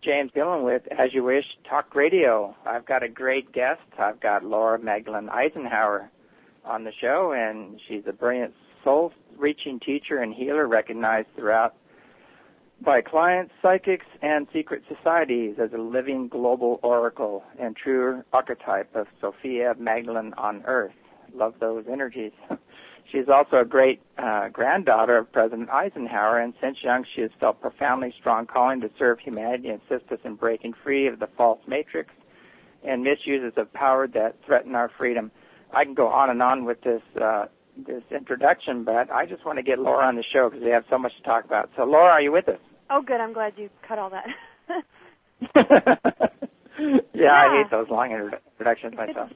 James Gillen with As You Wish Talk Radio. I've got a great guest. I've got Laura Magdalene Eisenhower on the show, and she's a brilliant soul-reaching teacher and healer recognized throughout by clients, psychics, and secret societies as a living global oracle and true archetype of Sophia Magdalene on Earth. Love those energies. She's also a great granddaughter of President Eisenhower, and since young she has felt profoundly strong calling to serve humanity and assist us in breaking free of the false matrix and misuses of power that threaten our freedom. I can go on and on with this introduction, but I just want to get Laura on the show because we have so much to talk about. So, Laura, are you with us? Oh, good. I'm glad you cut all that. Yeah, I hate those long introductions myself.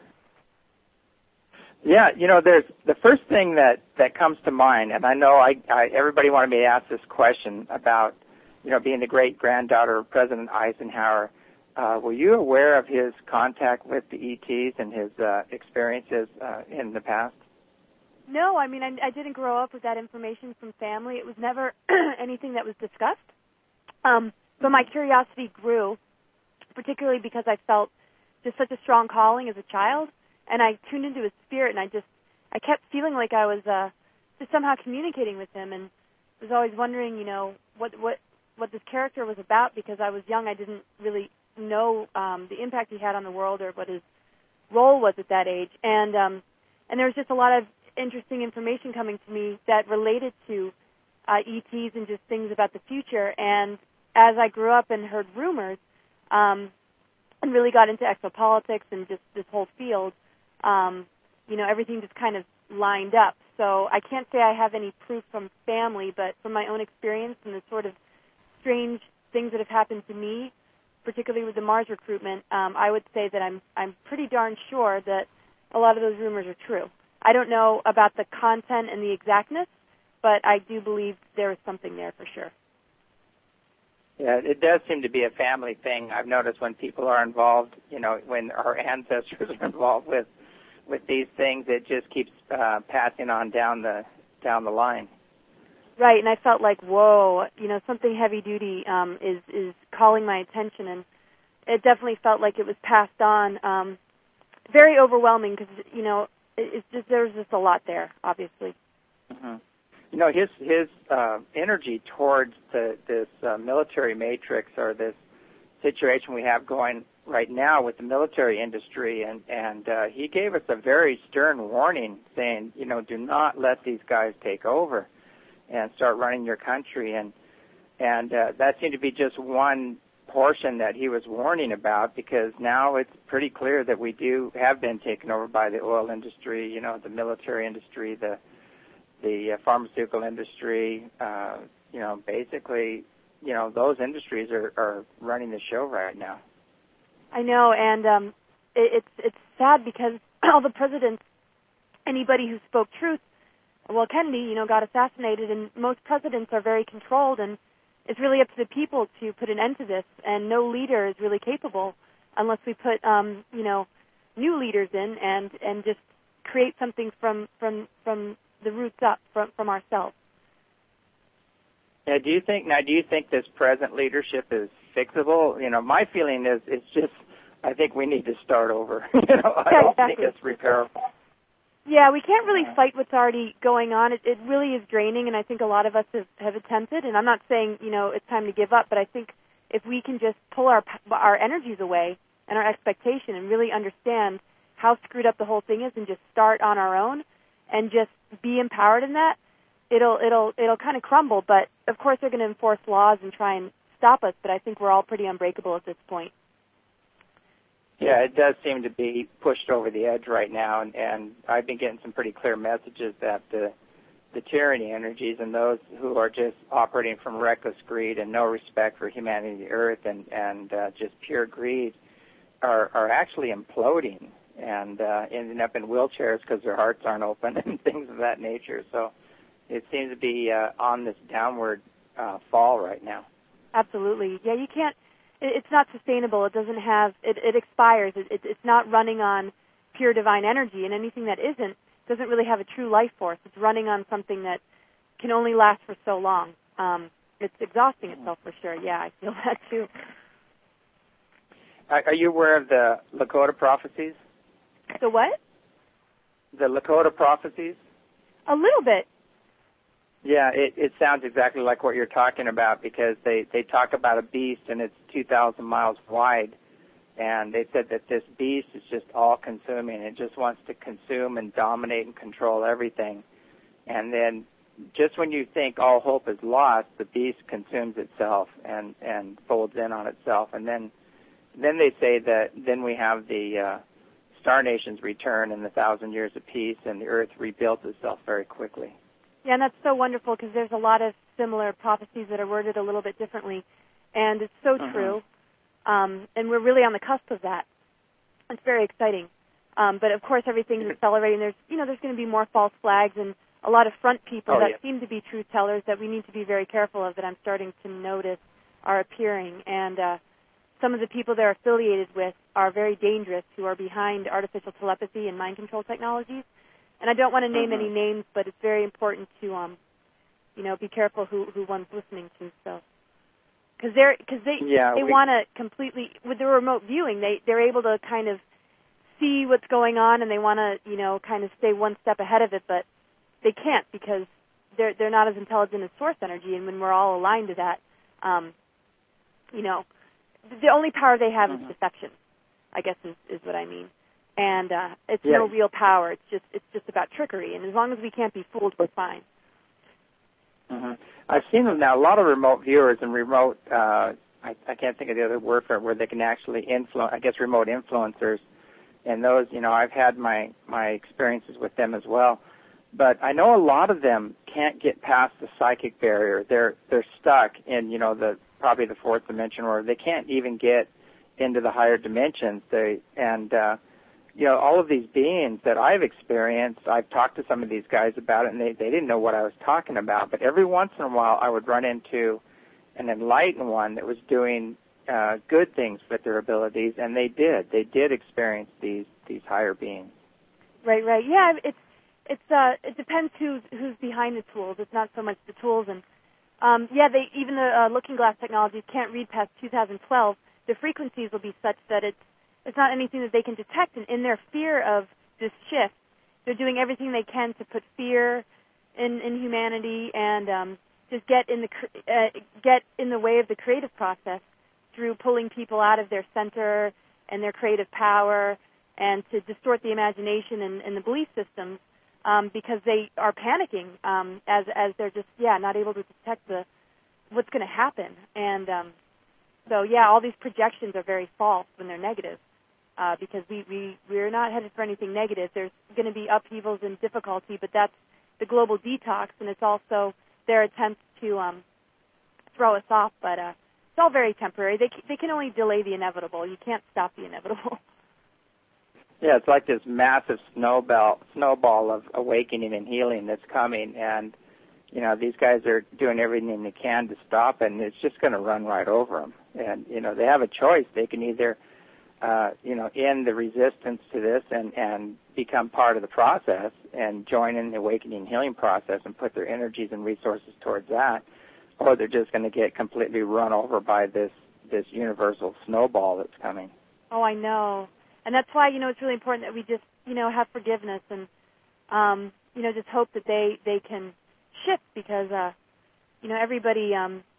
Yeah, there's the first thing that comes to mind, and I know everybody wanted me to ask this question about, being the great-granddaughter of President Eisenhower. Were you aware of his contact with the ETs and his experiences in the past? No, I mean, I didn't grow up with that information from family. It was never anything that was discussed. But my curiosity grew, particularly because I felt just such a strong calling as a child. And I tuned into his spirit, and I kept feeling like I was just somehow communicating with him, and was always wondering, what this character was about, because I was young. I didn't really know the impact he had on the world or what his role was at that age. And there was just a lot of interesting information coming to me that related to ETs and just things about the future. And as I grew up and heard rumors, and really got into exopolitics and just this whole field, everything just kind of lined up. So I can't say I have any proof from family, but from my own experience and the sort of strange things that have happened to me, particularly with the Mars recruitment, I would say that I'm pretty darn sure that a lot of those rumors are true. I don't know about the content and the exactness, but I do believe there is something there for sure. Yeah, it does seem to be a family thing. I've noticed when people are involved, when our ancestors are involved with these things, it just keeps passing on down the line. Right, and I felt like, whoa, something heavy duty is calling my attention, and it definitely felt like it was passed on. Very overwhelming because it's just there's just a lot there, obviously. Mm-hmm. His energy towards this military matrix, or this situation we have going right now with the military industry, and he gave us a very stern warning saying, do not let these guys take over and start running your country. And that seemed to be just one portion that he was warning about, because now it's pretty clear that we have been taken over by the oil industry, the military industry, the pharmaceutical industry, basically, those industries are running the show right now. I know, and it's sad because all the presidents, anybody who spoke truth, Kennedy, got assassinated, and most presidents are very controlled, and it's really up to the people to put an end to this, and no leader is really capable unless we put, new leaders in and just create something from the roots up from ourselves. Yeah, do you think this present leadership is fixable? My feeling is it's just, I think we need to start over. I don't think it's repairable. Yeah, we can't really fight what's already going on. It really is draining, and I think a lot of us have attempted, and I'm not saying, it's time to give up, but I think if we can just pull our energies away and our expectation and really understand how screwed up the whole thing is and just start on our own and just be empowered in that, it'll kind of crumble. But of course they're going to enforce laws and try and stop us, but I think we're all pretty unbreakable at this point. Yeah, it does seem to be pushed over the edge right now, and I've been getting some pretty clear messages that the tyranny energies and those who are just operating from reckless greed and no respect for humanity and the earth and just pure greed are actually imploding and ending up in wheelchairs because their hearts aren't open and things of that nature. So it seems to be on this downward fall right now. Absolutely. Yeah, you can't. It's not sustainable. It doesn't have. It expires. It's not running on pure divine energy, and anything that isn't doesn't really have a true life force. It's running on something that can only last for so long. it's exhausting itself for sure. Yeah, I feel that too. Are you aware of the Lakota prophecies? The what? The Lakota prophecies? A little bit. Yeah, it sounds exactly like what you're talking about, because they talk about a beast and it's 2,000 miles wide, and they said that this beast is just all-consuming. It just wants to consume and dominate and control everything. And then just when you think all hope is lost, the beast consumes itself and folds in on itself. And then they say that then we have the Star Nations return and the 1,000 years of peace, and the earth rebuilds itself very quickly. Yeah, and that's so wonderful, because there's a lot of similar prophecies that are worded a little bit differently, and it's so true, and we're really on the cusp of that. It's very exciting, but of course everything's accelerating. There's going to be more false flags and a lot of front people that seem to be truth tellers that we need to be very careful of, that I'm starting to notice are appearing, and some of the people they're affiliated with are very dangerous, who are behind artificial telepathy and mind control technologies. And I don't want to name any names, but it's very important to, be careful who one's listening to. So, because they want to completely, with the remote viewing, they're able to kind of see what's going on, and they want to kind of stay one step ahead of it, but they can't, because they're not as intelligent as source energy. And when we're all aligned to that, the only power they have is deception, I guess is what I mean. And it's no real power. It's just about trickery. And as long as we can't be fooled, we're fine. I've seen them now. A lot of remote viewers and remote. I can't think of the other word for it, where they can actually influence. I guess remote influencers. And those, I've had my experiences with them as well. But I know a lot of them can't get past the psychic barrier. They're stuck in probably the fourth dimension, or they can't even get into the higher dimensions. All of these beings that I've experienced, I've talked to some of these guys about it, and they didn't know what I was talking about. But every once in a while, I would run into an enlightened one that was doing good things with their abilities, and they did experience these higher beings. Right. Yeah, it depends who's behind the tools. It's not so much the tools, and even the Looking Glass technologies can't read past 2012. The frequencies will be such that it's not anything that they can detect. And in their fear of this shift, they're doing everything they can to put fear in humanity and just get in the way of the creative process through pulling people out of their center and their creative power, and to distort the imagination and the belief systems, because they are panicking as they're just not able to detect what's going to happen. And all these projections are very false when they're negative. Because we're not headed for anything negative. There's going to be upheavals and difficulty, but that's the global detox, and it's also their attempt to throw us off. But it's all very temporary. They can only delay the inevitable. You can't stop the inevitable. Yeah, it's like this massive snowball of awakening and healing that's coming, and these guys are doing everything they can to stop it, and it's just going to run right over them. And they have a choice. They can either end the resistance to this and become part of the process and join in the awakening and healing process and put their energies and resources towards that, or they're just going to get completely run over by this universal snowball that's coming. Oh, I know. And that's why, it's really important that we just, have forgiveness and, just hope that they can shift, because, everybody,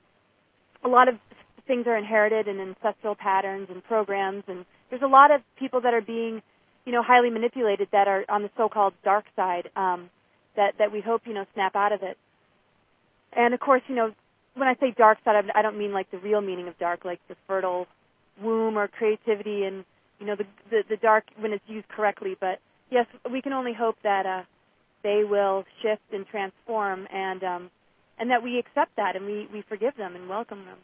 a lot of things are inherited in ancestral patterns and programs, and there's a lot of people that are being, highly manipulated, that are on the so-called dark side, that we hope, snap out of it. And of course, when I say dark side, I don't mean like the real meaning of dark, like the fertile womb or creativity and, the dark when it's used correctly. But yes, we can only hope that they will shift and transform, and that we accept that and we forgive them and welcome them.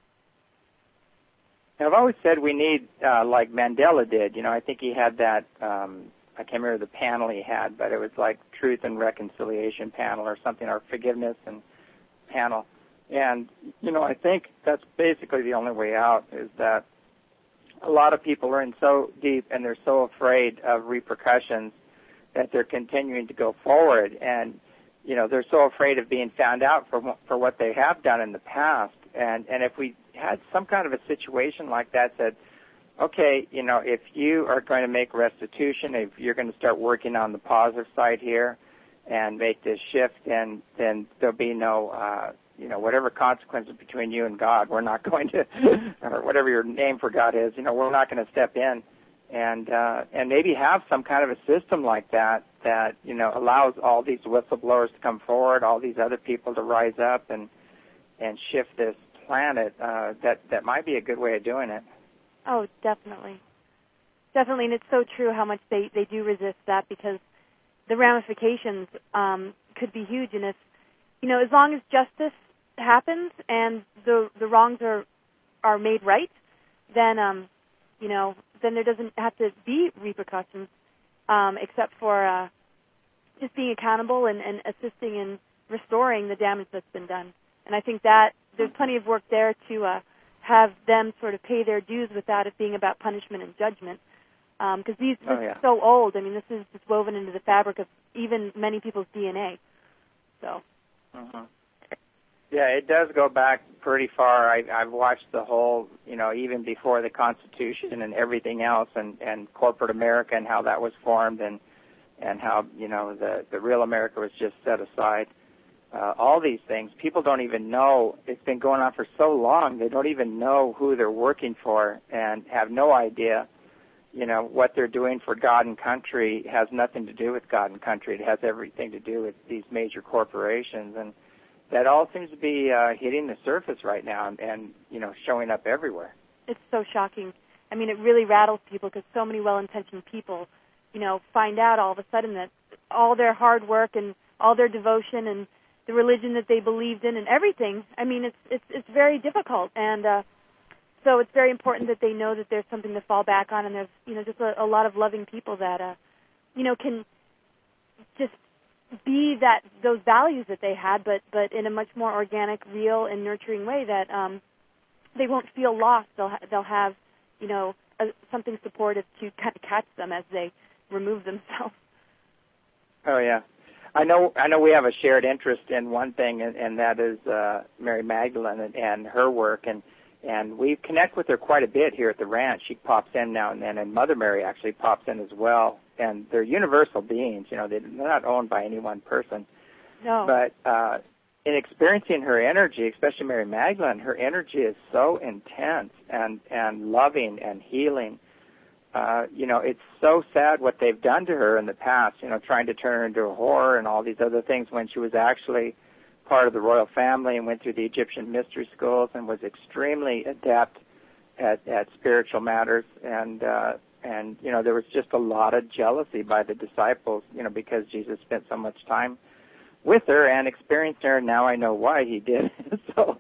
I've always said we need, like Mandela did, I think he had that, I can't remember the panel he had, but it was like Truth and Reconciliation panel or something, or Forgiveness and panel. And, I think that's basically the only way out, is that a lot of people are in so deep and they're so afraid of repercussions that they're continuing to go forward. And, they're so afraid of being found out for what they have done in the past And if we had some kind of a situation like that, said, okay, if you are going to make restitution, if you're going to start working on the positive side here and make this shift, then there'll be no, whatever consequences between you and God, we're not going to, or whatever your name for God is, we're not going to step in and maybe have some kind of a system like that, allows all these whistleblowers to come forward, all these other people to rise up and shift this planet. That might be a good way of doing it. Oh, definitely. Definitely, and it's so true how much they do resist that, because the ramifications could be huge. And if, as long as justice happens and the wrongs are made right, then, then there doesn't have to be repercussions, except for just being accountable and assisting in restoring the damage that's been done. And I think that there's plenty of work there to have them sort of pay their dues without it being about punishment and judgment. Because this is so old. I mean, this is just woven into the fabric of even many people's DNA. So. Yeah, it does go back pretty far. I've watched the whole, even before the Constitution and everything else, and corporate America and how that was formed, and how, the real America was just set aside. All these things, people don't even know. It's been going on for so long, they don't even know who they're working for and have no idea, what they're doing for God and country has nothing to do with God and country. It has everything to do with these major corporations. And that all seems to be hitting the surface right now and showing up everywhere. It's so shocking. I mean, it really rattles people, because so many well-intentioned people, find out all of a sudden that all their hard work and all their devotion and the religion that they believed in and everything, I mean, it's very difficult. And so it's very important that they know that there's something to fall back on, and there's, just a lot of loving people that, can just be those values that they had, but in a much more organic, real, and nurturing way that they won't feel lost. They'll have, something supportive to kind of catch them as they remove themselves. Oh yeah, I know. We have a shared interest in one thing, and that is Mary Magdalene and her work, and we connect with her quite a bit here at the ranch. She pops in now and then, and Mother Mary actually pops in as well. And they're universal beings, they're not owned by any one person. No. But in experiencing her energy, especially Mary Magdalene, her energy is so intense and loving and healing. It's so sad what they've done to her in the past, trying to turn her into a whore and all these other things, when she was actually part of the royal family and went through the Egyptian mystery schools and was extremely adept at spiritual matters. And there was just a lot of jealousy by the disciples, because Jesus spent so much time with her and experienced her. Now I know why he did. So,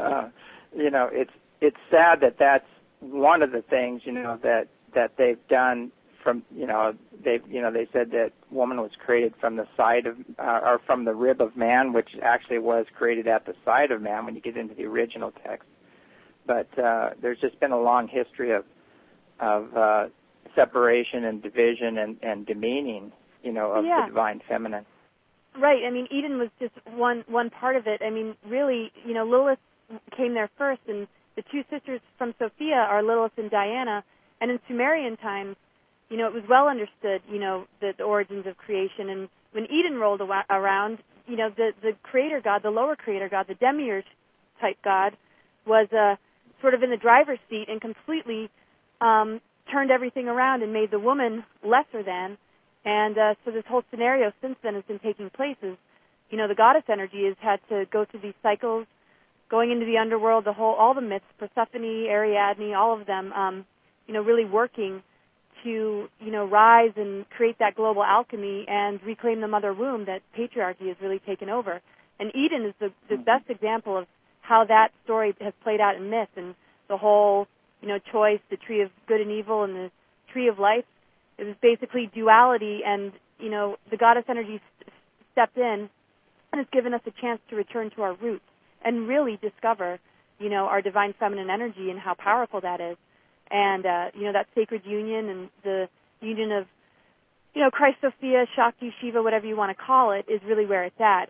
it's sad that that's one of the things, that they've done from, they said that woman was created from the side of, or from the rib of man, which actually was created at the side of man when you get into the original text. But there's just been a long history of separation and division and demeaning, of the divine feminine. Right. I mean, Eden was just one part of it. I mean, really, Lilith came there first, and the two sisters from Sophia are Lilith and Diana. And in Sumerian times, it was well understood, the origins of creation. And when Eden rolled around, the creator god, the lower creator god, the demiurge type god, was sort of in the driver's seat and completely turned everything around and made the woman lesser than. And so this whole scenario since then has been taking place. Is, the goddess energy has had to go through these cycles, going into the underworld, all the myths, Persephone, Ariadne, all of them, really working to, rise and create that global alchemy and reclaim the mother womb that patriarchy has really taken over. And Eden is the best example of how that story has played out in myth, and the whole, choice, the tree of good and evil and the tree of life. It was basically duality, and, the goddess energy stepped in and has given us a chance to return to our roots and really discover, our divine feminine energy and how powerful that is. And, that sacred union and the union of, Christ, Sophia, Shakti, Shiva, whatever you want to call it, is really where it's at. And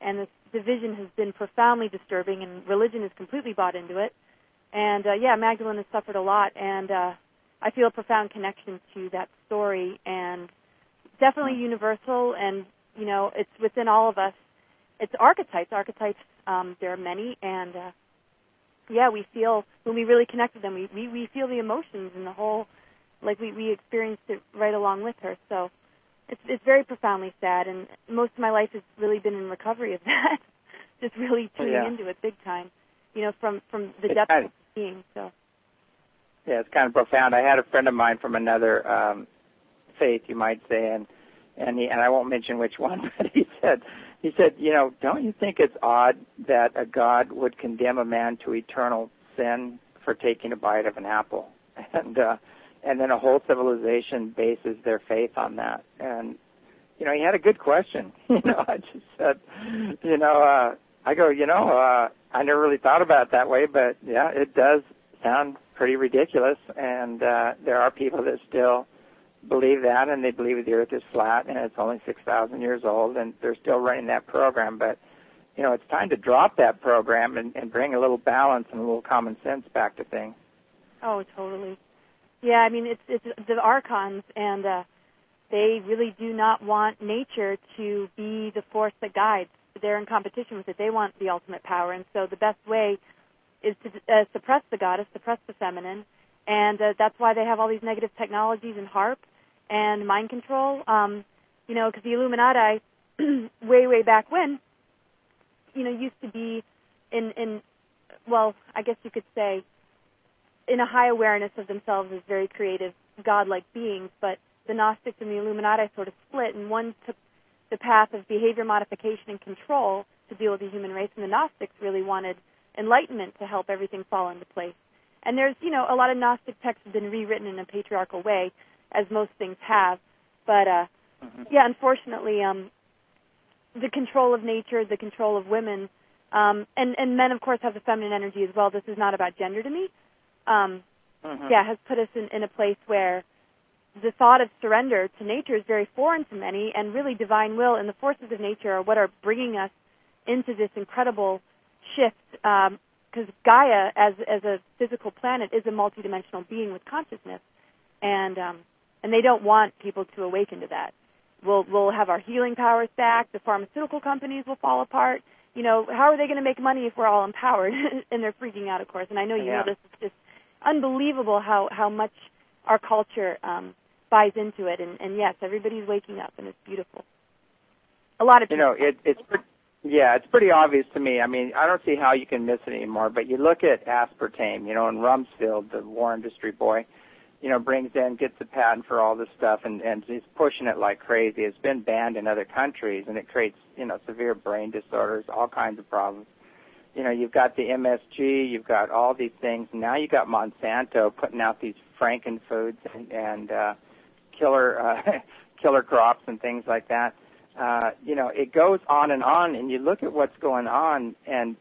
division has been profoundly disturbing, and religion has completely bought into it. And, Magdalene has suffered a lot, and I feel a profound connection to that story, and definitely universal, and, it's within all of us. It's archetypes. There are many, and, we feel, when we really connect with them, we feel the emotions and the whole, like we experienced it right along with her. So it's very profoundly sad, and most of my life has really been in recovery of that, just really tuning into it big time, from the depths of being. So. Yeah, it's kind of profound. I had a friend of mine from another faith, you might say, and I won't mention which one, but he said, don't you think it's odd that a God would condemn a man to eternal sin for taking a bite of an apple? And then a whole civilization bases their faith on that. And, he had a good question. I just said, I go, I never really thought about it that way, but, yeah, it does sound pretty ridiculous. And there are people that still believe that, and they believe the earth is flat and it's only 6,000 years old, and they're still running that program. But, it's time to drop that program and bring a little balance and a little common sense back to things. Oh, totally. Yeah, I mean, it's the archons, and they really do not want nature to be the force that guides. They're in competition with it. They want the ultimate power, and so the best way is to suppress the goddess, suppress the feminine, and that's why they have all these negative technologies and HAARP and mind control, because the Illuminati, way back when, used to be I guess you could say, in a high awareness of themselves as very creative, godlike beings, but the Gnostics and the Illuminati sort of split, and one took the path of behavior modification and control to deal with the human race, and the Gnostics really wanted enlightenment to help everything fall into place. And there's, a lot of Gnostic texts have been rewritten in a patriarchal way, as most things have, but, unfortunately, the control of nature, the control of women, and men, of course, have the feminine energy as well. This is not about gender to me. Has put us in a place where the thought of surrender to nature is very foreign to many, and really divine will and the forces of nature are what are bringing us into this incredible shift, because Gaia, as a physical planet, is a multidimensional being with consciousness, and they don't want people to awaken to that. We'll have our healing powers back. The pharmaceutical companies will fall apart. How are they going to make money if we're all empowered? And they're freaking out, of course. And I know you know this. It's just unbelievable how much our culture buys into it. And yes, everybody's waking up, and it's beautiful. A lot of people. It's pretty obvious to me. I mean, I don't see how you can miss it anymore. But you look at aspartame, and Rumsfeld, the war industry boy, brings in, gets the patent for all this stuff, and he's pushing it like crazy. It's been banned in other countries, and it creates, severe brain disorders, all kinds of problems. You've got the MSG, you've got all these things. And now you've got Monsanto putting out these frankenfoods and killer crops and things like that. It goes on, and you look at what's going on, and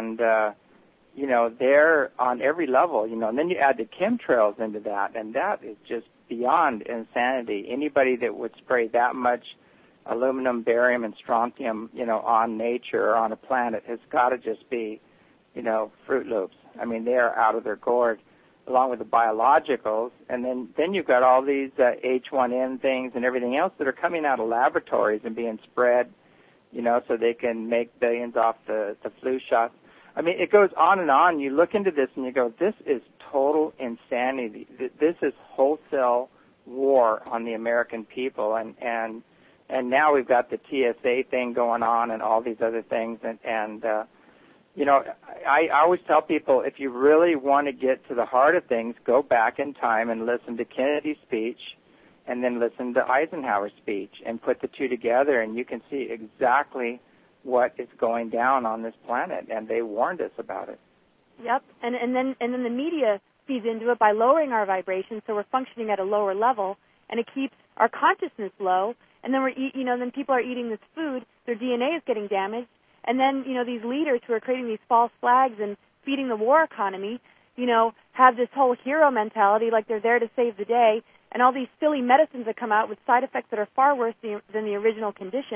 they're on every level, and then you add the chemtrails into that, and that is just beyond insanity. Anybody that would spray that much aluminum, barium, and strontium, on nature or on a planet has got to just be, Fruit Loops. I mean, they are out of their gourd, along with the biologicals, and then you've got all these H1N things and everything else that are coming out of laboratories and being spread, so they can make billions off the flu shots. I mean, it goes on and on. You look into this and you go, this is total insanity. This is wholesale war on the American people, and now we've got the TSA thing going on and all these other things, and I always tell people, if you really want to get to the heart of things, go back in time and listen to Kennedy's speech and then listen to Eisenhower's speech and put the two together, and you can see exactly what is going down on this planet, and they warned us about it. Yep, and then the media feeds into it by lowering our vibrations, so we're functioning at a lower level, and it keeps our consciousness low. And then then people are eating this food, their DNA is getting damaged, and then these leaders who are creating these false flags and feeding the war economy, have this whole hero mentality, like they're there to save the day, and all these silly medicines that come out with side effects that are far worse than the original condition.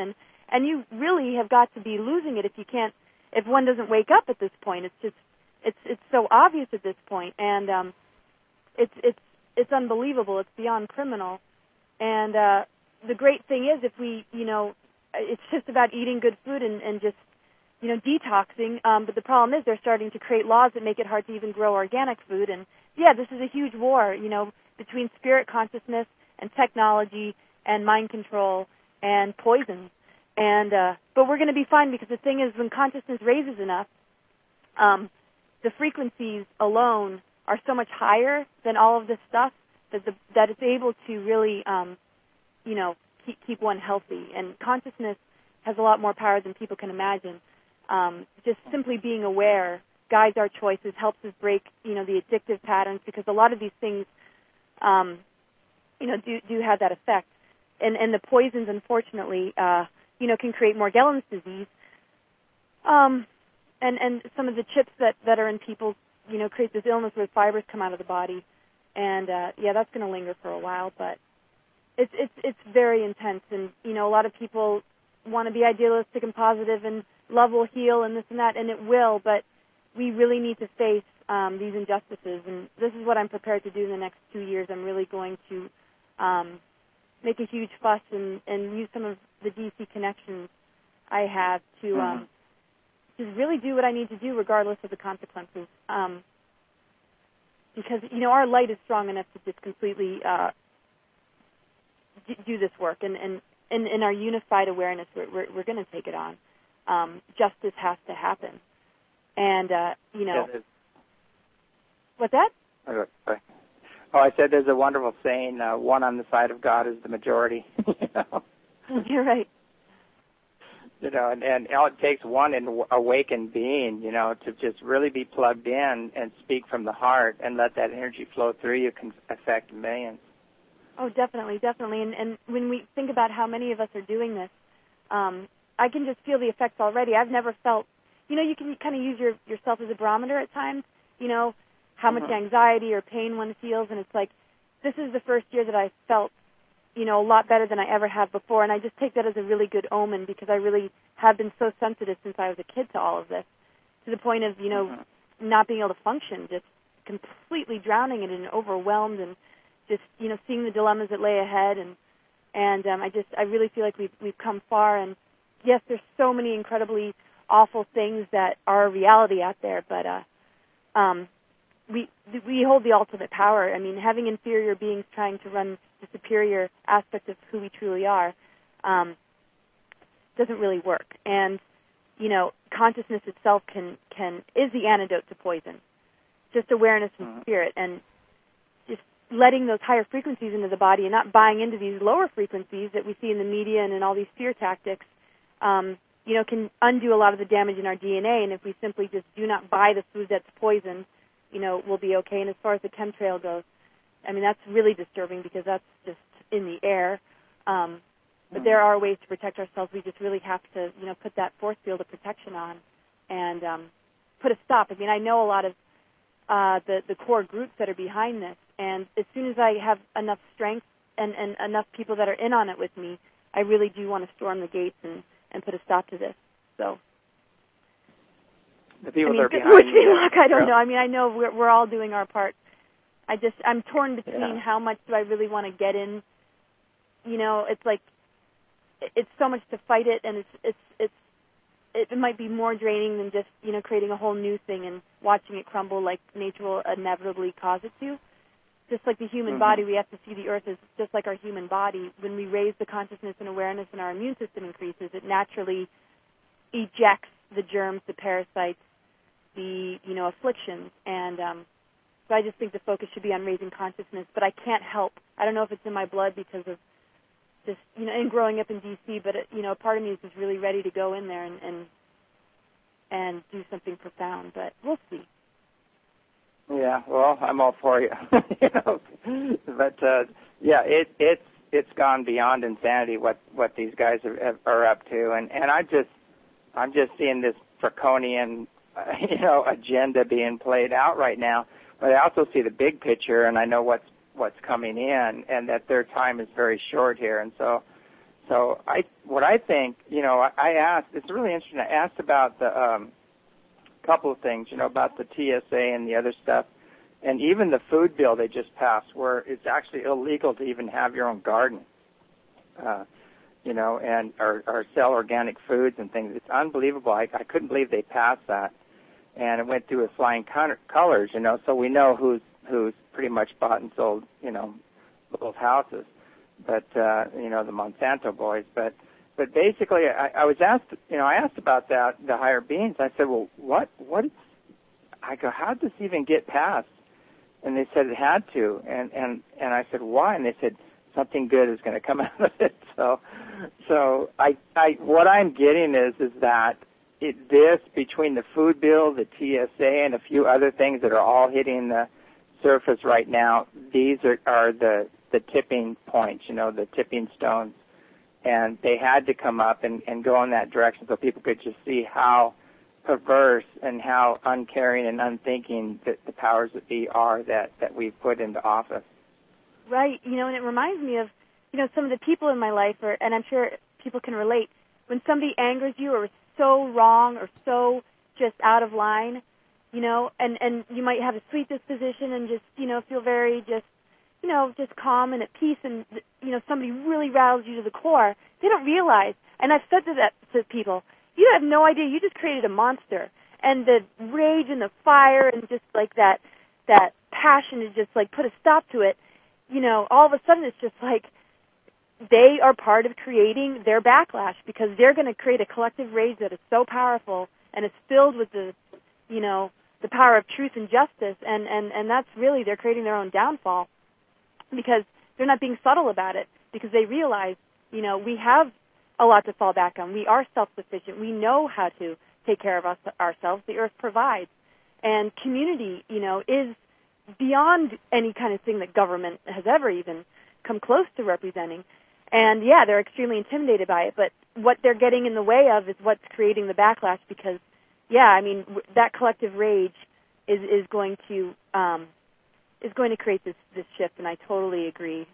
And you really have got to be losing it if one doesn't wake up at this point. It's so obvious at this point, and it's unbelievable. It's beyond criminal. And the great thing is, if we, it's just about eating good food and just, detoxing. But the problem is they're starting to create laws that make it hard to even grow organic food. And yeah, this is a huge war, between spirit consciousness and technology and mind control and poison. And but we're going to be fine, because the thing is, when consciousness raises enough, the frequencies alone are so much higher than all of this stuff that it's able to really, keep one healthy. And consciousness has a lot more power than people can imagine. Just simply being aware guides our choices, helps us break, the addictive patterns, because a lot of these things, do have that effect. And the poisons, unfortunately, can create Morgellons disease. And some of the chips that are in people, create this illness where fibers come out of the body. And, that's going to linger for a while, but it's very intense. And, a lot of people want to be idealistic and positive and love will heal and this and that, and it will, but we really need to face these injustices. And this is what I'm prepared to do in the next 2 years. I'm really going to make a huge fuss and use some of the DC connections I have to just really do what I need to do regardless of the consequences. Because, our light is strong enough to just completely do this work. And in our unified awareness, we're going to take it on. Justice has to happen. And, what's that? Oh, I said there's a wonderful saying, one on the side of God is the majority. You're right. And all it takes one awakened being, to just really be plugged in and speak from the heart and let that energy flow through you can affect millions. Oh, definitely. And when we think about how many of us are doing this, I can just feel the effects already. I've never felt, you can kind of use yourself as a barometer at times, how much anxiety or pain one feels, and it's like, this is the first year that I felt, a lot better than I ever have before, and I just take that as a really good omen, because I really have been so sensitive since I was a kid to all of this, to the point of, not being able to function, just completely drowning in it and overwhelmed, and just, seeing the dilemmas that lay ahead, and I really feel like we've come far, and yes, there's so many incredibly awful things that are a reality out there, but we hold the ultimate power. I mean, having inferior beings trying to run the superior aspect of who we truly are doesn't really work. And, consciousness itself is the antidote to poison. Just awareness and spirit, and just letting those higher frequencies into the body and not buying into these lower frequencies that we see in the media and in all these fear tactics, can undo a lot of the damage in our DNA. And if we simply just do not buy the food that's poison, we'll be okay. And as far as the chemtrail goes, I mean, that's really disturbing, because that's just in the air. But there are ways to protect ourselves. We just really have to, put that force field of protection on and put a stop. I mean, I know a lot of the core groups that are behind this, and as soon as I have enough strength and enough people that are in on it with me, I really do want to storm the gates and put a stop to this. So, the people that are behind wish me luck. I don't know. I mean, I know we're all doing our part. I'm torn between how much do I really want to get in. It's like it's so much to fight it, and it might be more draining than just creating a whole new thing and watching it crumble like nature will inevitably cause it to. Just like the human body, we have to see the earth as just like our human body. When we raise the consciousness and awareness and our immune system increases, it naturally ejects the germs, the parasites, the afflictions. And so I just think the focus should be on raising consciousness. But I can't help. I don't know if it's in my blood because of just and growing up in D.C. But a part of me is just really ready to go in there and do something profound. But we'll see. Yeah, well, I'm all for you. But it's gone beyond insanity what these guys are up to, and I'm just seeing this draconian agenda being played out right now. But I also see the big picture, and I know what's coming in, and that their time is very short here, and so So what I think, I asked, it's really interesting, I asked about the couple of things, about the TSA and the other stuff, and even the food bill they just passed, where it's actually illegal to even have your own garden, and or sell organic foods and things. It's unbelievable. I couldn't believe they passed that, and it went through with flying colors, so we know who's pretty much bought and sold, both houses, but the Monsanto boys, but basically I was asked, I asked about that, the higher beings. I said, well, what I go, how did this even get passed? And they said it had to, and I said, why? And they said something good is going to come out of it. So I what I'm getting is that this, between the food bill, the TSA, and a few other things that are all hitting the surface right now, these are the tipping points, the tipping stones, and they had to come up and go in that direction so people could just see how perverse and how uncaring and unthinking the powers that be are that we've put into office. Right, and it reminds me of, some of the people in my life, and I'm sure people can relate, when somebody angers you or is so wrong or so just out of line, and you might have a sweet disposition and just, feel very just calm and at peace, and, somebody really rattles you to the core. They don't realize, and I've said that to people, you have no idea, you just created a monster. And the rage and the fire and just like that passion is just like put a stop to it. All of a sudden it's just like they are part of creating their backlash, because they're going to create a collective rage that is so powerful and is filled with the power of truth and justice, and that's really, they're creating their own downfall, because they're not being subtle about it, because they realize, we have a lot to fall back on. We are self-sufficient. We know how to take care of ourselves. The earth provides. And community, is beyond any kind of thing that government has ever even come close to representing. And, yeah, they're extremely intimidated by it. But what they're getting in the way of is what's creating the backlash, because, that collective rage is going to create this shift, and I totally agree.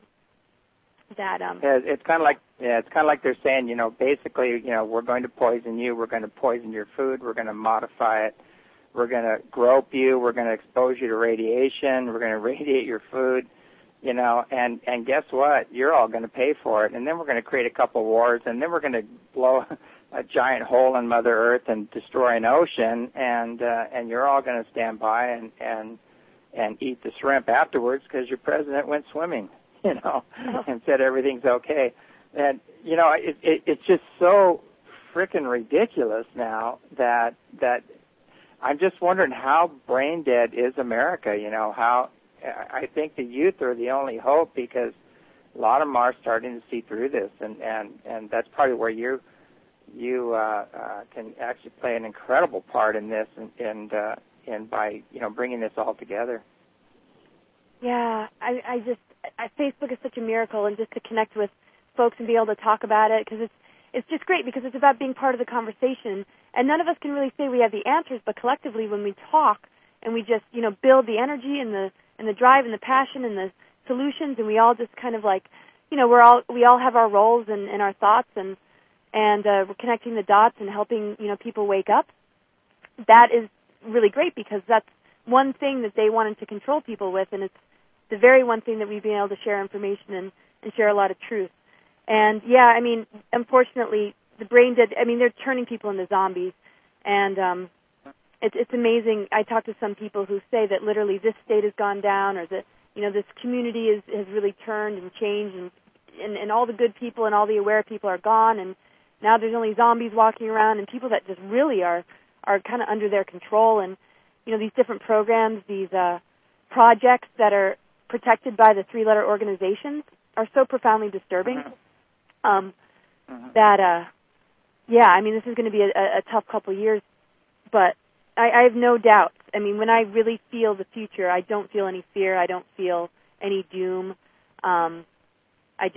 It's kind of like they're saying, basically, we're going to poison you, we're going to poison your food, we're going to modify it, we're going to grope you, we're going to expose you to radiation, we're going to radiate your food, and guess what? You're all going to pay for it, and then we're going to create a couple wars, and then we're going to blow a giant hole in Mother Earth and destroy an ocean, and you're all going to stand by and eat the shrimp afterwards because your president went swimming. And said everything's okay. And, it's just so frickin' ridiculous now that I'm just wondering how brain dead is America, how I think the youth are the only hope, because a lot of them are starting to see through this, and that's probably where you can actually play an incredible part in this and by, bringing this all together. Yeah, Facebook is such a miracle, and just to connect with folks and be able to talk about it, because it's just great, because it's about being part of the conversation, and none of us can really say we have the answers, but collectively when we talk and we just build the energy and the drive and the passion and the solutions, and we all just kind of like we all have our roles and our thoughts, and we're connecting the dots and helping people wake up. That is really great, because that's one thing that they wanted to control people with, and it's the very one thing that we've been able to share information and share a lot of truth. And, yeah, unfortunately, the brain dead, they're turning people into zombies. And it's amazing. I talk to some people who say that literally this state has gone down, or that, this community has really turned and changed, and all the good people and all the aware people are gone, and now there's only zombies walking around, and people that just really are kind of under their control. And, these different programs, these projects that are protected by the three-letter organizations are so profoundly disturbing that, this is going to be a tough couple of years, but I have no doubt. When I really feel the future, I don't feel any fear. I don't feel any doom. That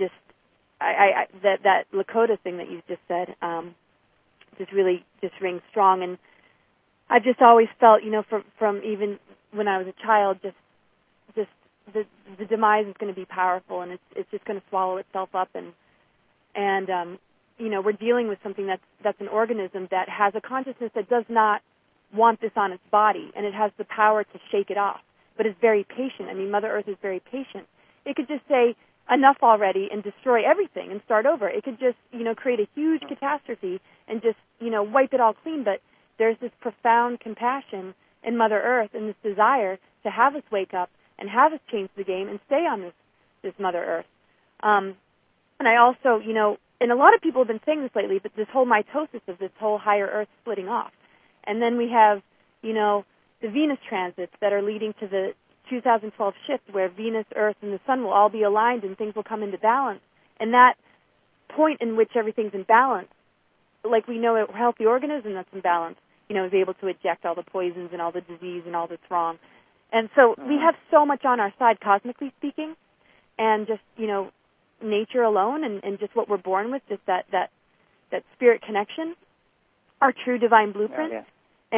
Lakota thing that you just said just really just rings strong, and I've just always felt, from even when I was a child, just the demise is going to be powerful, and it's just going to swallow itself up, and And, we're dealing with something that's an organism that has a consciousness that does not want this on its body, and it has the power to shake it off, but is very patient. I mean, Mother Earth is very patient. It could just say, enough already, and destroy everything and start over. It could just, create a huge catastrophe and just, wipe it all clean. But there's this profound compassion in Mother Earth and this desire to have us wake up and have us change the game and stay on this Mother Earth. And I also, and a lot of people have been saying this lately, but this whole mitosis of this whole higher Earth splitting off. And then we have, the Venus transits that are leading to the 2012 shift where Venus, Earth, and the Sun will all be aligned and things will come into balance. And that point in which everything's in balance, like we know a healthy organism that's in balance, is able to eject all the poisons and all the disease and all that's wrong. And so we have so much on our side, cosmically speaking, and just, nature alone and just what we're born with, just that spirit connection, our true divine blueprint. Yeah.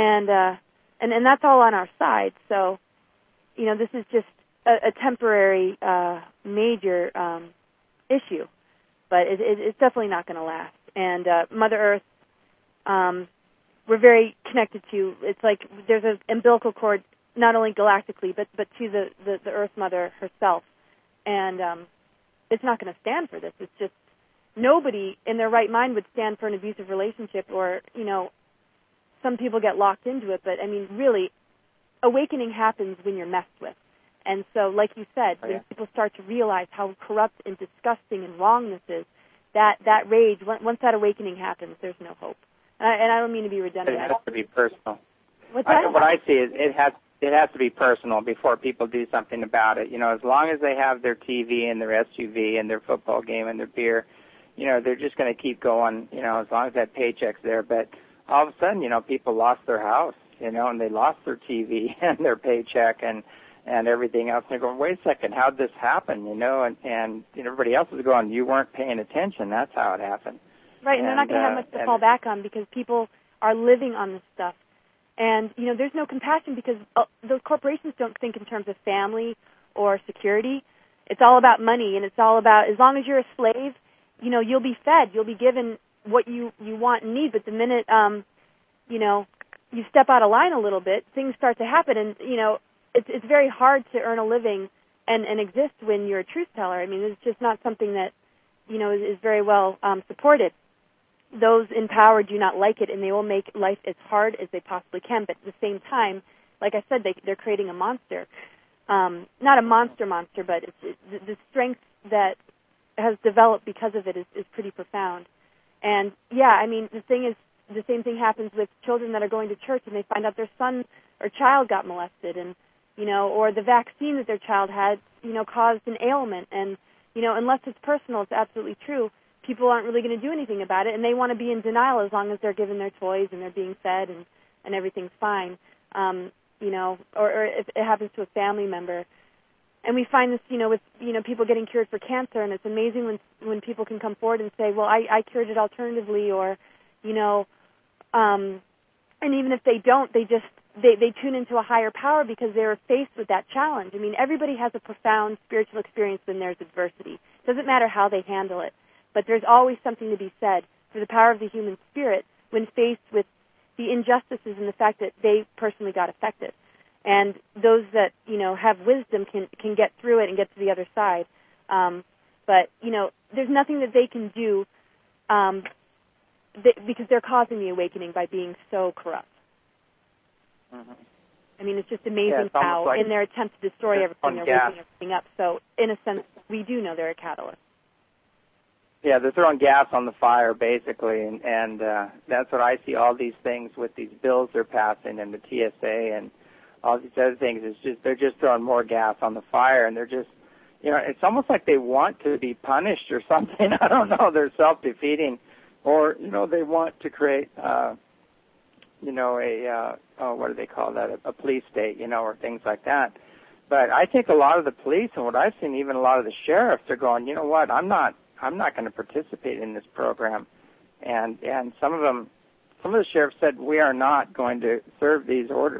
And that's all on our side. So, this is just a temporary, major issue, but it's definitely not going to last. And Mother Earth, we're very connected to. It's like there's an umbilical cord, not only galactically, but to the Earth Mother herself. And it's not going to stand for this. It's just nobody in their right mind would stand for an abusive relationship, or some people get locked into it. But I mean, really, awakening happens when you're messed with. And so, like you said, when people start to realize how corrupt and disgusting and wrong this is, that rage, once that awakening happens, there's no hope. And I don't mean to be redundant. It has to be personal. What's that? What I see is it has to be personal before people do something about it. As long as they have their TV and their SUV and their football game and their beer, they're just going to keep going, as long as that paycheck's there. But all of a sudden, people lost their house, and they lost their TV and their paycheck and everything else. And they're going, wait a second, how'd this happen, and everybody else is going, you weren't paying attention. That's how it happened. Right, and they're not going to have much to fall back on because people are living on this stuff. And, there's no compassion because those corporations don't think in terms of family or security. It's all about money, and it's all about, as long as you're a slave, you'll be fed. You'll be given what you want and need. But the minute, you step out of line a little bit, things start to happen. And, it's very hard to earn a living and exist when you're a truth teller. I mean, it's just not something that, is very well supported. Those in power do not like it, and they will make life as hard as they possibly can. But at the same time, like I said, they're creating a monster. Not a monster, but the strength that has developed because of it is pretty profound. And, the thing is, the same thing happens with children that are going to church and they find out their son or child got molested and, or the vaccine that their child had, caused an ailment. And, unless it's personal, it's absolutely true. People aren't really going to do anything about it, and they want to be in denial as long as they're given their toys and they're being fed and everything's fine, or if it happens to a family member. And we find this, with, people getting cured for cancer, and it's amazing when people can come forward and say, well, I cured it alternatively, or, and even if they don't, they tune into a higher power because they were faced with that challenge. I mean, everybody has a profound spiritual experience when there's adversity. It doesn't matter how they handle it. But there's always something to be said for the power of the human spirit when faced with the injustices and the fact that they personally got affected. And those that, have wisdom can get through it and get to the other side. But, there's nothing that they can do because they're causing the awakening by being so corrupt. Mm-hmm. I mean, it's just amazing how, like in their attempt to destroy everything, they're waking everything up. So, in a sense, we do know they're a catalyst. Yeah, they're throwing gas on the fire, basically, and that's what I see. All these things with these bills they're passing and the TSA and all these other things. It's just they're just throwing more gas on the fire, and they're just, it's almost like they want to be punished or something. I don't know. They're self-defeating, or they want to create, what do they call that? A police state, or things like that. But I think a lot of the police and what I've seen, even a lot of the sheriffs, are going, you know what? I'm not going to participate in this program. And some of the sheriffs said, we are not going to serve these orders,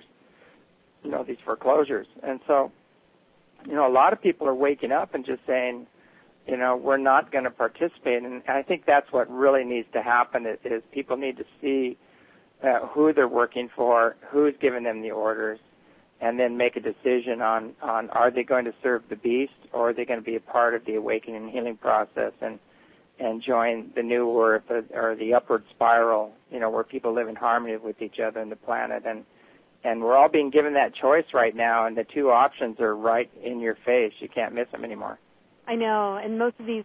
these foreclosures. And so, a lot of people are waking up and just saying, we're not going to participate. And I think that's what really needs to happen is people need to see who they're working for, who's giving them the orders, and then make a decision on are they going to serve the beast or are they going to be a part of the awakening and healing process and join the new or the upward spiral, where people live in harmony with each other and the planet. And we're all being given that choice right now, and the two options are right in your face. You can't miss them anymore. I know, and most of these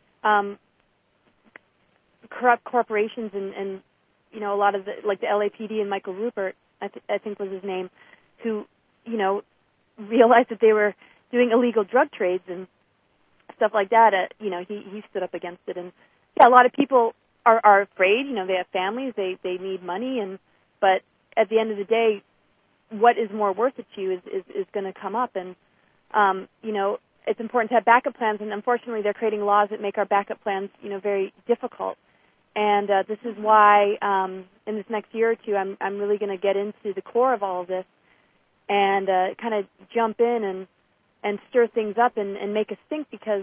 corrupt corporations and a lot of the LAPD and Michael Rupert, I think was his name, who realized that they were doing illegal drug trades and stuff like that. He stood up against it, and a lot of people are afraid. They have families, they need money, but at the end of the day, what is more worth it to you is going to come up, and it's important to have backup plans, and unfortunately they're creating laws that make our backup plans very difficult. And this is why in this next year or two I'm really going to get into the core of all of this and kind of jump in and stir things up and make a stink, because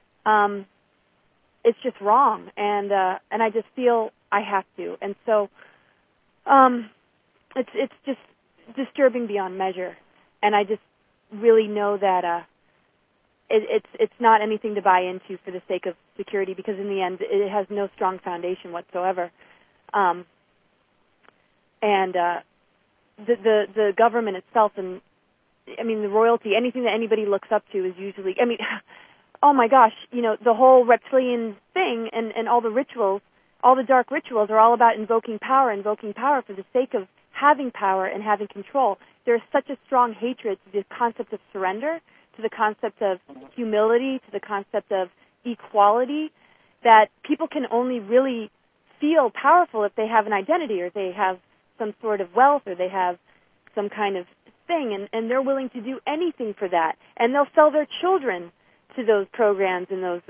it's just wrong, and I just feel I have to. And so it's just disturbing beyond measure, and I just really know that it's not anything to buy into for the sake of security, because in the end it has no strong foundation whatsoever. The government itself, and the royalty, anything that anybody looks up to is usually, oh my gosh, the whole reptilian thing and all the rituals, all the dark rituals are all about invoking power for the sake of having power and having control. There's such a strong hatred to the concept of surrender, to the concept of humility, to the concept of equality, that people can only really feel powerful if they have an identity, or they have some sort of wealth, or they have some kind of thing, and they're willing to do anything for that. And they'll sell their children to those programs and those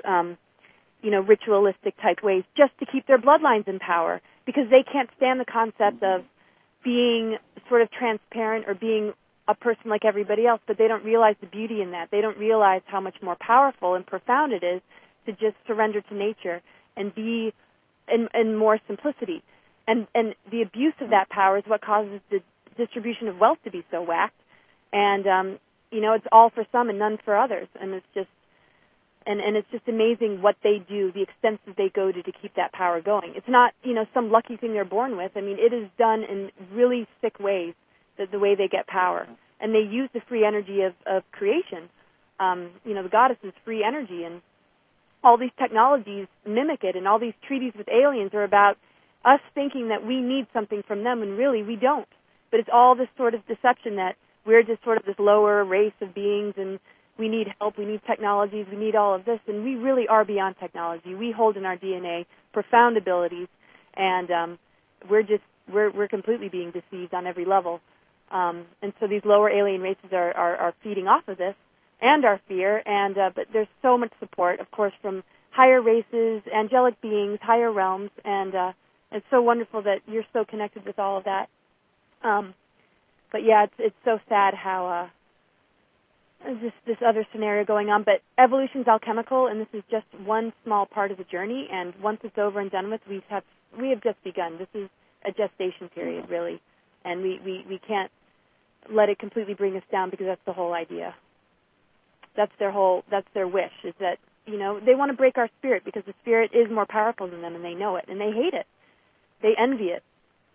ritualistic type ways just to keep their bloodlines in power, because they can't stand the concept of being sort of transparent or being a person like everybody else, but they don't realize the beauty in that. They don't realize how much more powerful and profound it is to just surrender to nature and be in more simplicity. And the abuse of that power is what causes the distribution of wealth to be so whacked. And it's all for some and none for others. And it's just it's just amazing what they do, the extent that they go to keep that power going. It's not some lucky thing they're born with. It is done in really sick ways, the way they get power. And they use the free energy of creation. The goddess is free energy, and all these technologies mimic it, and all these treaties with aliens are about us thinking that we need something from them, and really we don't. But it's all this sort of deception that we're just sort of this lower race of beings, and we need help, we need technologies, we need all of this, and we really are beyond technology. We hold in our DNA profound abilities, and we're completely being deceived on every level. And so these lower alien races are feeding off of this and our fear, but there's so much support, of course, from higher races, angelic beings, higher realms, and it's so wonderful that you're so connected with all of that. But yeah, it's so sad how this other scenario going on. But evolution's alchemical, and this is just one small part of the journey. And once it's over and done with, we have just begun. This is a gestation period, really, and we can't let it completely bring us down, because that's the whole idea. That's their wish, is that they want to break our spirit, because the spirit is more powerful than them, and they know it, and they hate it. They envy it.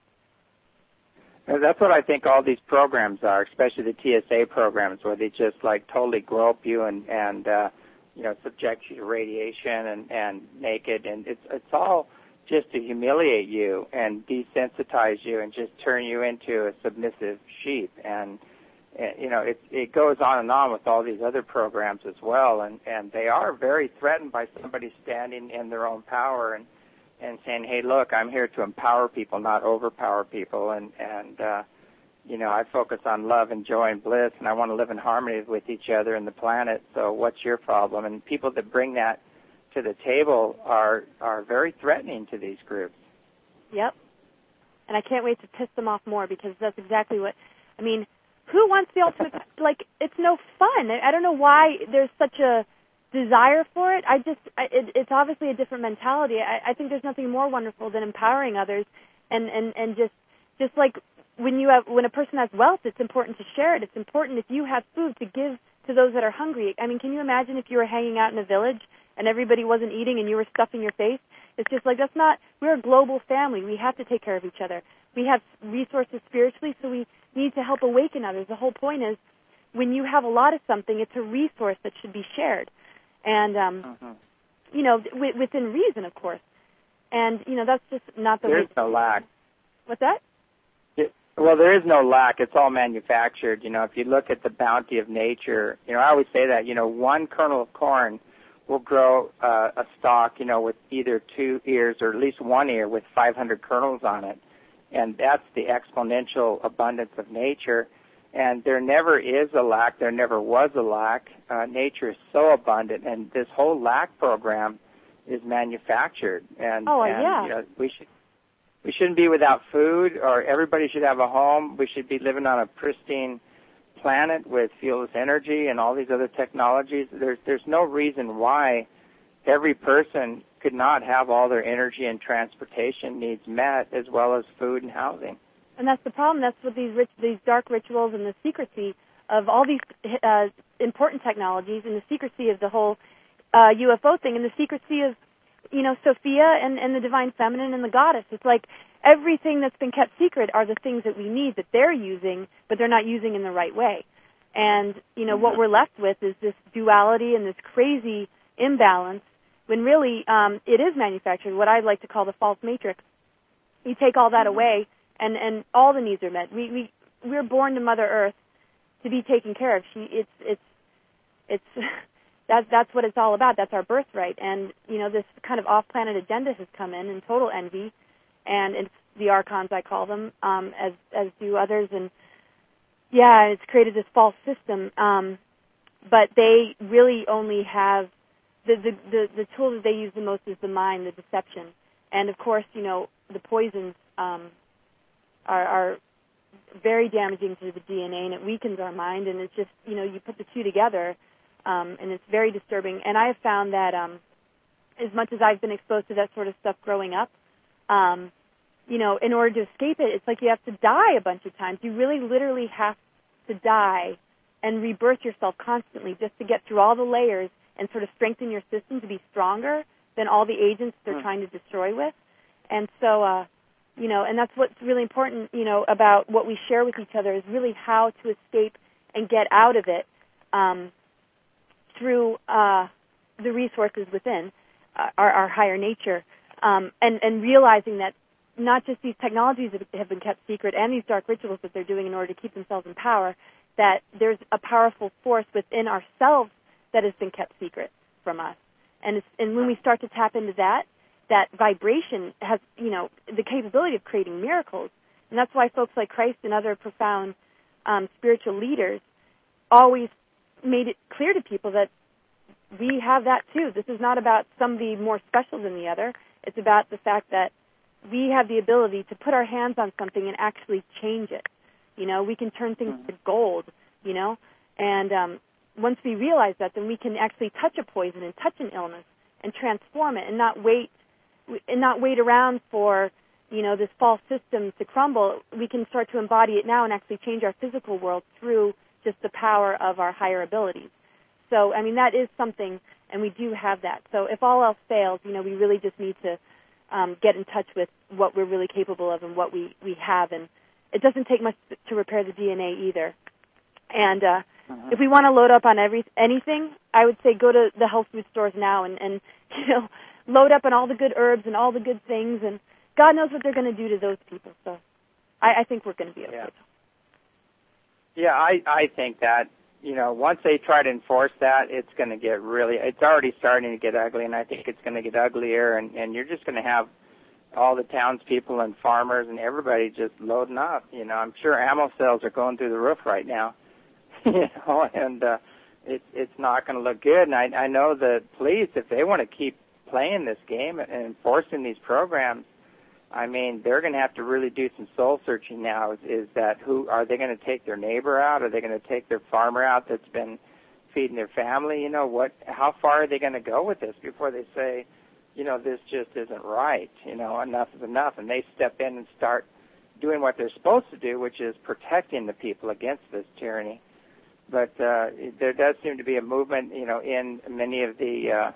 And that's what I think all these programs are, especially the TSA programs, where they just totally grope you and subject you to radiation and naked, and it's all just to humiliate you and desensitize you and just turn you into a submissive sheep. And it goes on and on with all these other programs as well, and they are very threatened by somebody standing in their own power and saying, hey, look, I'm here to empower people, not overpower people, and I focus on love and joy and bliss, and I want to live in harmony with each other and the planet, so what's your problem? And people that bring that to the table are very threatening to these groups. Yep. And I can't wait to piss them off more, because that's exactly what, who wants the ultimate, it's no fun. I don't know why there's such a desire for it. It's obviously a different mentality. I think there's nothing more wonderful than empowering others, and just like when a person has wealth, it's important to share it. It's important if you have food to give to those that are hungry. I mean, can you imagine if you were hanging out in a village and everybody wasn't eating and you were stuffing your face? It's just like, we're a global family. We have to take care of each other. We have resources spiritually, so we need to help awaken others. The whole point is, when you have a lot of something, it's a resource that should be shared. And, within reason, of course. And, that's just not the way. There's no lack. What's that? Well, there is no lack. It's all manufactured. If you look at the bounty of nature, I always say that, one kernel of corn will grow a stalk, with either 2 ears or at least 1 ear with 500 kernels on it. And that's the exponential abundance of nature. And there never is a lack. There never was a lack. Nature is so abundant, and this whole lack program is manufactured. And, we shouldn't be without food, or everybody should have a home. We should be living on a pristine planet with fuelless energy and all these other technologies. There's no reason why every person could not have all their energy and transportation needs met, as well as food and housing. And that's the problem. That's what these dark rituals and the secrecy of all these important technologies, and the secrecy of the whole UFO thing, and the secrecy of Sophia and the Divine Feminine and the Goddess. It's like everything that's been kept secret are the things that we need that they're using, but they're not using in the right way. And, what we're left with is this duality and this crazy imbalance, when really it is manufactured, what I like to call the false matrix. You take all that away, and all the needs are met. We're born to Mother Earth to be taken care of. That's what it's all about. That's our birthright. And, this kind of off-planet agenda has come in total envy, and it's the archons, I call them, as do others. And, it's created this false system. But they really only have the tool that they use the most is the mind, the deception. And, of course, the poisons are very damaging to the DNA, and it weakens our mind. And it's just, you put the two together, and it's very disturbing. And I have found that as much as I've been exposed to that sort of stuff growing up, in order to escape it, it's like you have to die a bunch of times. You really literally have to die and rebirth yourself constantly just to get through all the layers and sort of strengthen your system to be stronger than all the agents they're trying to destroy with. And so, and that's what's really important, about what we share with each other is really how to escape and get out of it through the resources within our higher nature, and realizing that not just these technologies that have been kept secret and these dark rituals that they're doing in order to keep themselves in power, that there's a powerful force within ourselves that has been kept secret from us. And when we start to tap into that vibration has, the capability of creating miracles. And that's why folks like Christ and other profound spiritual leaders always made it clear to people that we have that too. This is not about somebody more special than the other. It's about the fact that we have the ability to put our hands on something and actually change it. We can turn things to gold, and once we realize that, then we can actually touch a poison and touch an illness and transform it and not wait around for, this false system to crumble. We can start to embody it now and actually change our physical world through just the power of our higher abilities. So, that is something, and we do have that. So if all else fails, we really just need to get in touch with what we're really capable of and what we have. And it doesn't take much to repair the DNA either. And if we want to load up on anything, I would say go to the health food stores now and load up on all the good herbs and all the good things. And God knows what they're going to do to those people. So I think we're going to be okay. Yeah, I think that, once they try to enforce that, it's going to get it's already starting to get ugly, and I think it's going to get uglier, and you're just going to have all the townspeople and farmers and everybody just loading up. I'm sure ammo sales are going through the roof right now, and it's not going to look good. And I know the police, if they want to keep playing this game and enforcing these programs, they're going to have to really do some soul searching now. Is that who are they going to take their neighbor out? Are they going to take their farmer out that's been feeding their family? You know, how far are they going to go with this before they say, you know, this just isn't right, you know, enough is enough, and they step in and start doing what they're supposed to do, which is protecting the people against this tyranny. But there does seem to be a movement, you know, in many of the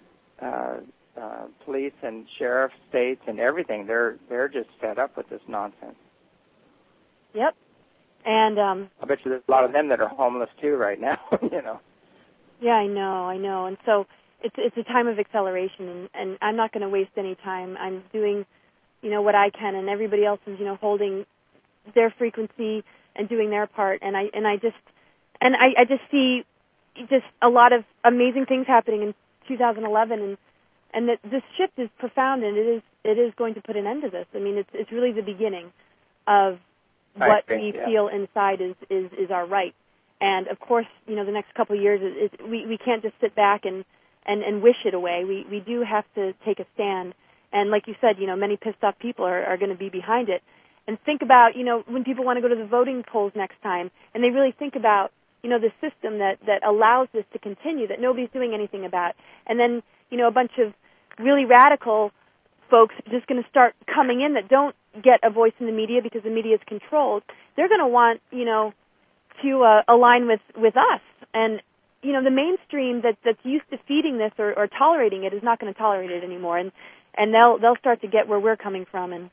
police and sheriff states and everything. They're just fed up with this nonsense. Yep. And I bet you there's a lot of them that are homeless too right now, you know. Yeah, I know. And so it's a time of acceleration, and I'm not going to waste any time. I'm doing, you know, what I can, and everybody else is, you know, holding their frequency and doing their part. And I just see just a lot of amazing things happening in 2011, and that this shift is profound, and it is going to put an end to this. I mean, it's really the beginning of what we feel inside is our right. And of course, you know, the next couple of years we can't just sit back and wish it away. We do have to take a stand. And like you said, you know, many pissed off people are going to be behind it. And think about, you know, when people want to go to the voting polls next time, and they really think about, you know, the system that allows this to continue, that nobody's doing anything about. And then, you know, a bunch of really radical folks are just going to start coming in that don't get a voice in the media because the media is controlled. They're going to want, you know, to align with us. And, you know, the mainstream that's used to feeding this or tolerating it is not going to tolerate it anymore. And they'll start to get where we're coming from. And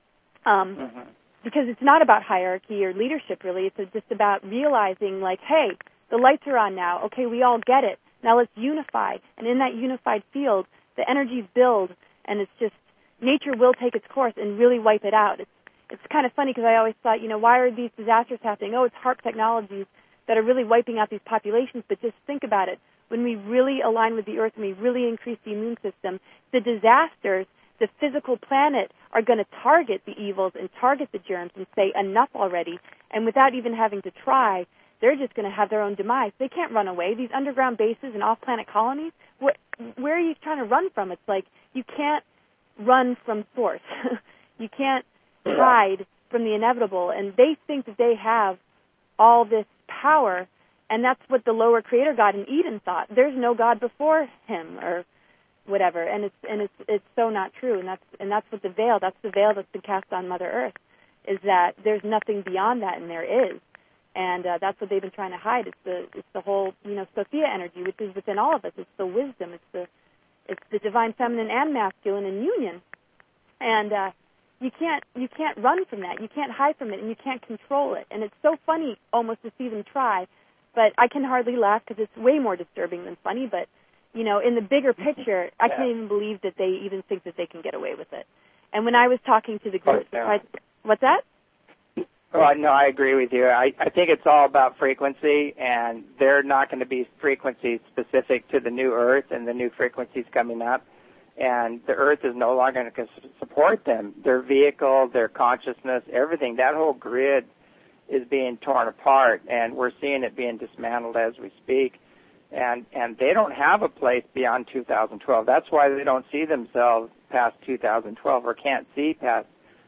because it's not about hierarchy or leadership, really. It's just about realizing, like, hey, the lights are on now. Okay, we all get it. Now let's unify. And in that unified field, the energies build, and it's just nature will take its course and really wipe it out. It's kind of funny because I always thought, you know, why are these disasters happening? Oh, it's HAARP technologies that are really wiping out these populations. But just think about it. When we really align with the earth and we really increase the immune system, the disasters, the physical planet are going to target the evils and target the germs and say enough already. And without even having to try, they're just going to have their own demise. They can't run away. These underground bases and off-planet colonies, where are you trying to run from? It's like you can't run from source. You can't hide from the inevitable. And they think that they have all this power, and that's what the lower creator God in Eden thought. There's no God before him or whatever. And it's so not true. And that's what that's the veil that's been cast on Mother Earth, is that there's nothing beyond that, and there is. And that's what they've been trying to hide. It's the whole, you know, Sophia energy, which is within all of us. It's the wisdom. It's the divine feminine and masculine in union. And you can't run from that. You can't hide from it, and you can't control it. And it's so funny almost to see them try, but I can hardly laugh because it's way more disturbing than funny. But, you know, in the bigger picture, I can't even believe that they even think that they can get away with it. And when I was talking to the group, what's that? Well, no, I agree with you. I think it's all about frequency, and they're not going to be frequencies specific to the new Earth and the new frequencies coming up. And the Earth is no longer going to support them. Their vehicle, their consciousness, everything, that whole grid is being torn apart, and we're seeing it being dismantled as we speak. And they don't have a place beyond 2012. That's why they don't see themselves past 2012 or can't see past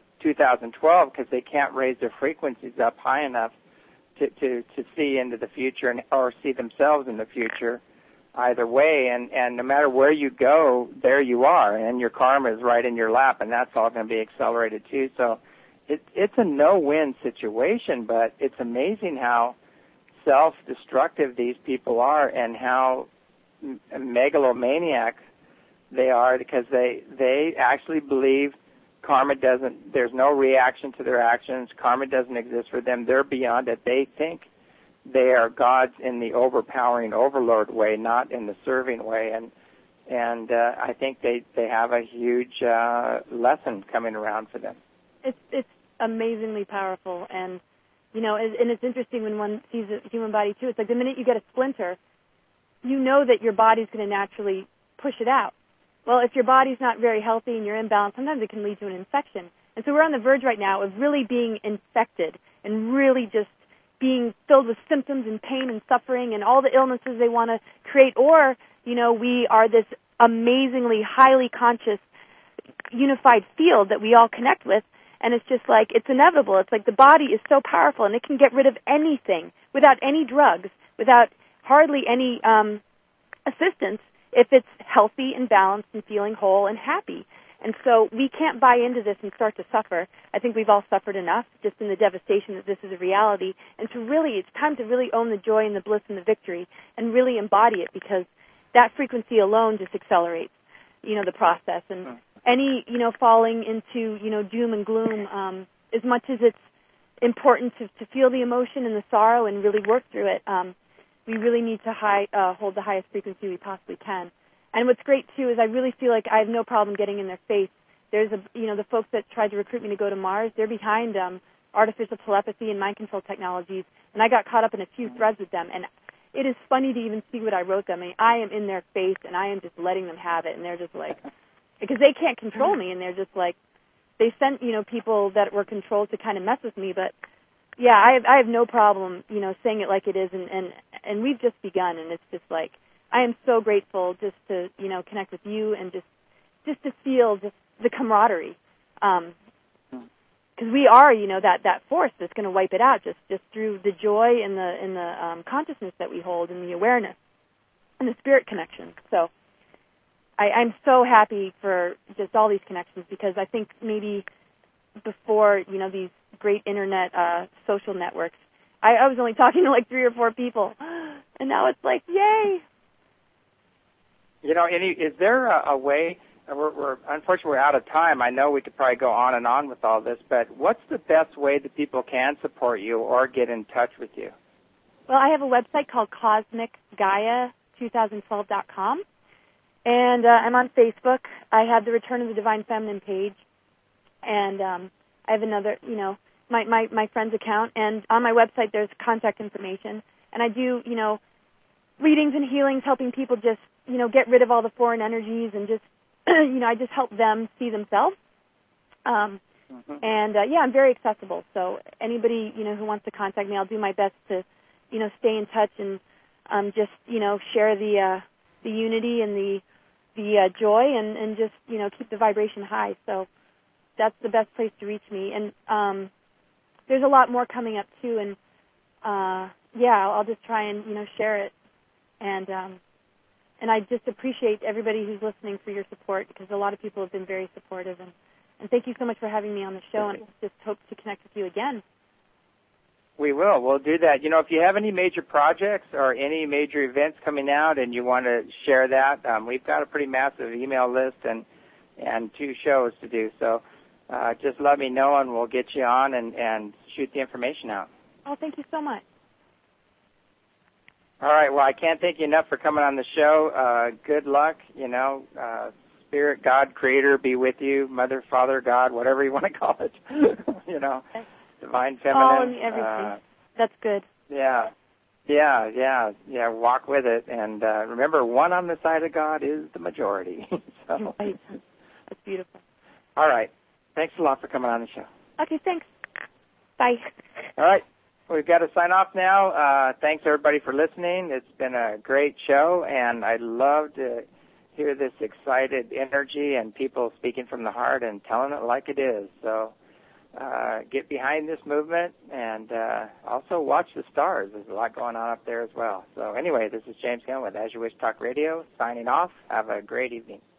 2012, because they can't raise their frequencies up high enough to see into the future or see themselves in the future either way. And no matter where you go, there you are, and your karma is right in your lap, and that's all going to be accelerated too. So it's a no-win situation, but it's amazing how self-destructive these people are and how megalomaniac they are, because they actually believe karma there's no reaction to their actions. Karma doesn't exist for them. They're beyond it. They think they are gods in the overpowering overlord way, not in the serving way. And I think they have a huge lesson coming around for them. It's amazingly powerful. And, you know, and it's interesting when one sees a human body, too. It's like the minute you get a splinter, you know that your body's going to naturally push it out. Well, if your body's not very healthy and you're imbalanced, sometimes it can lead to an infection. And so we're on the verge right now of really being infected and really just being filled with symptoms and pain and suffering and all the illnesses they want to create. Or, you know, we are this amazingly highly conscious, unified field that we all connect with. And it's just like, it's inevitable. It's like the body is so powerful, and it can get rid of anything without any drugs, without hardly any assistance if it's healthy and balanced and feeling whole and happy. And so we can't buy into this and start to suffer. I think we've all suffered enough just in the devastation that this is a reality. And it's time to really own the joy and the bliss and the victory and really embody it, because that frequency alone just accelerates, the process. And any, falling into, doom and gloom, as much as it's important to feel the emotion and the sorrow and really work through it, we really need to hold the highest frequency we possibly can. And what's great, too, is I really feel like I have no problem getting in their face. There's the folks that tried to recruit me to go to Mars, they're behind artificial telepathy and mind control technologies, and I got caught up in a few threads with them. And it is funny to even see what I wrote them. I mean, I am in their face, and I am just letting them have it, and they're just like, because they can't control me, and they're just like, they sent, people that were controlled to kind of mess with me, but yeah, I have no problem, saying it like it is, and we've just begun, and it's just like, I am so grateful just to, connect with you and just to feel just the camaraderie, because we are, that force that's going to wipe it out just through the joy and the consciousness that we hold and the awareness and the spirit connection. So I'm so happy for just all these connections, because I think maybe before, these great internet social networks, I was only talking to like 3 or 4 people, and now it's like, yay. Is there a way, unfortunately we're out of time. I know we could probably go on and on with all this, but what's the best way that people can support you or get in touch with you? Well, I have a website called CosmicGaia2012.com, and I'm on Facebook. I have the Return of the Divine Feminine page, and I have another, my friend's account, and on my website there's contact information, and I do, readings and healings, helping people just, get rid of all the foreign energies and just, I just help them see themselves. And, I'm very accessible. So anybody, who wants to contact me, I'll do my best to, stay in touch and just, share the unity and the joy and just, keep the vibration high. So that's the best place to reach me. And there's a lot more coming up, too. And, I'll just try and, share it. And I just appreciate everybody who's listening for your support, because a lot of people have been very supportive. And thank you so much for having me on the show, and I just hope to connect with you again. We will. We'll do that. If you have any major projects or any major events coming out and you want to share that, we've got a pretty massive email list and 2 shows to do. So just let me know, and we'll get you on and shoot the information out. Oh, thank you so much. All right. Well, I can't thank you enough for coming on the show. Good luck. Spirit, God, Creator, be with you. Mother, Father, God, whatever you want to call it. Divine Feminine. Oh, and everything. That's good. Yeah. Walk with it. And remember, one on the side of God is the majority. So. Right. That's beautiful. All right. Thanks a lot for coming on the show. Okay, thanks. Bye. All right. We've got to sign off now. Thanks, everybody, for listening. It's been a great show, and I love to hear this excited energy and people speaking from the heart and telling it like it is. So get behind this movement, and also watch the stars. There's a lot going on up there as well. So anyway, this is James Gillen with As You Wish Talk Radio, signing off. Have a great evening.